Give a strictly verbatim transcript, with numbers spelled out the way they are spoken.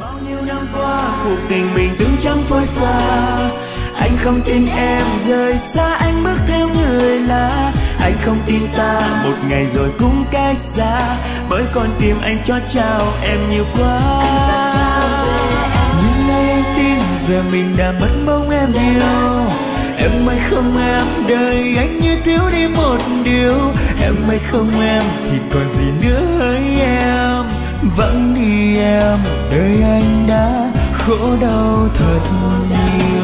Bao nhiêu năm qua cuộc tình mình đứng chẳng phôi pha. Anh không tin em rời xa anh bước theo người lạ. Anh không tin ta một ngày rồi cũng cách xa. Bởi con tim anh cho trao em nhiều quá. Nhưng nay anh tin giờ mình đã mất bóng em yêu. Em ơi không em, đời anh như thiếu đi một điều. Em ơi không em, thì còn gì nữa hỡi em. Vắng đi em, đời anh đã khổ đau thật nhiều.